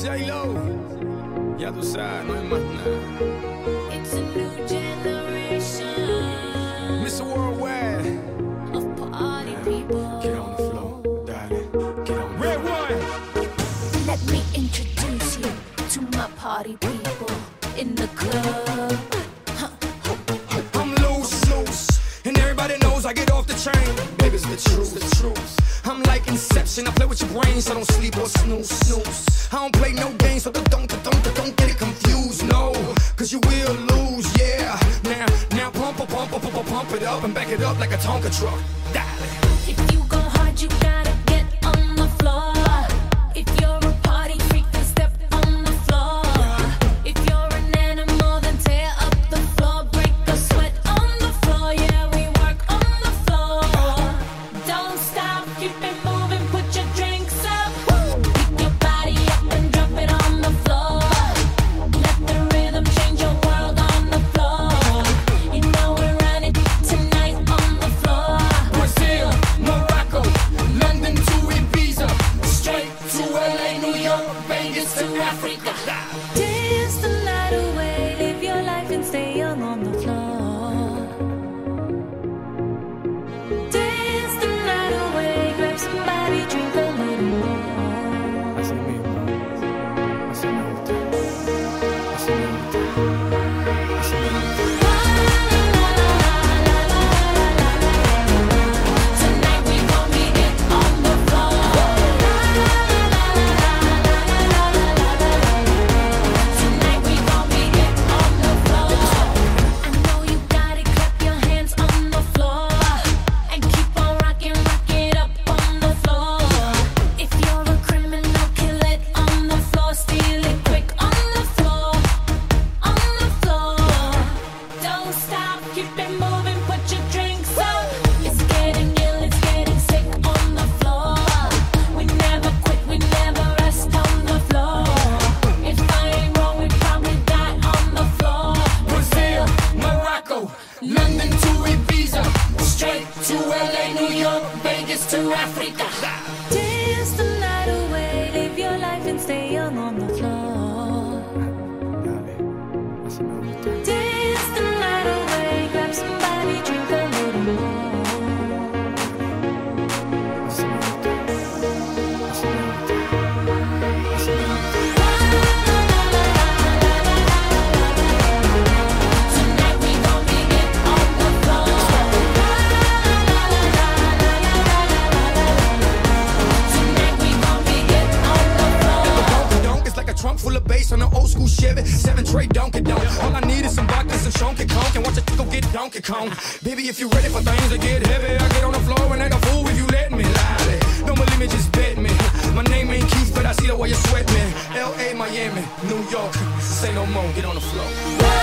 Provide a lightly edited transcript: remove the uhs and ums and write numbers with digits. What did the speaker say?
J-Lo, ya tú sabes, no hay más nada. It's a new generation, Mr. Worldwide, of party people. get on the floor, darling, get on the Red one. Let me introduce you to my party people in the club. I'm loose, and everybody knows I get off the train. Baby, it's the truth. I'm like Inception, I play with your brain, so don't sleep or snooze. I don't play no games, so don't get it confused, no, cause you will lose, yeah. Now pump it up and back it up like a Tonka truck. Darling. If you go hard, you gotta get on the floor. If you're a party freak, then step on the floor. If you're an animal, then tear up the floor. Break the sweat on the floor, yeah, we work on the floor. Don't stop, keep it moving, put your drinks up. Pick your body up and drop it on the floor. Let the rhythm change your world on the floor. You know we're running tonight on the floor. Brazil, Morocco, London to Ibiza, straight to LA, New York, Vegas to Africa. Dance the night away, live your life and stay young on the floor. Dance the night away, grab somebody, drink a little more. Así mismo, así me gusta, así me gusta, así me gusta. Tonight we gon' be it on the floor. Tonight we gon' be it on the floor. I know you got it, clap your hands on the floor. And keep on rocking, rock it up on the floor. If you're a criminal, kill it on the floor. Steal it quick on the floor. On the floor. Don't stop, keep it moving, put your drinks up. It's getting ill, it's getting sick on the floor. We never quit, we never rest on the floor. If I ain't wrong, we probably die on the floor. Brazil, Morocco, London to Ibiza, straight to LA, New York, Vegas to Africa. Dance the night away, live your life and stay young on the floor. Dale, así me gusta. Dance the night away, grab somebody, drink a little more. Así me gusta, así me gusta, así me gusta. Tonight we gon' be it on the floor. Tonight we gon' be it on the floor. Donk is like a trunk full of bass on an old school Chevy 7 tray Donkey Donk. All I need is some vodka, some Chunky Conk, and watch a go get Donkey Kong. Baby, if you ready for things to get heavy, I get on the floor and act a fool if you let me. Lie. Don't believe me, just bet me. My name ain't Keith, but I see the way you sweat me. L.A., Miami, New York, say no more, get on the floor.